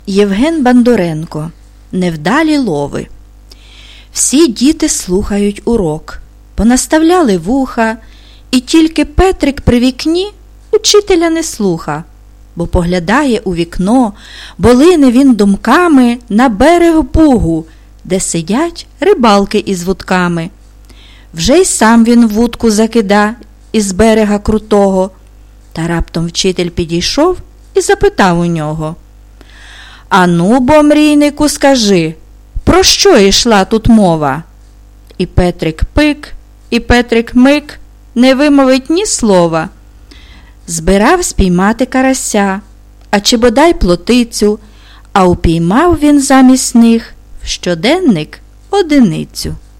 Євген Бандуренко. Невдалі лови. Всі діти слухають урок, понаставляли вуха, і тільки Петрик при вікні учителя не слуха, бо поглядає у вікно, бо лине він думками на берег Бугу, де сидять рибалки із вудками. Вже й сам він вудку закида із берега крутого. Та раптом вчитель підійшов і запитав у нього: «Ану, бо, мрійнику, скажи, про що йшла тут мова?» І Петрик пик, і Петрик мик, не вимовить ні слова. Збирав спіймати карася, а чи бодай плотицю, а упіймав він замість них в щоденник одиницю.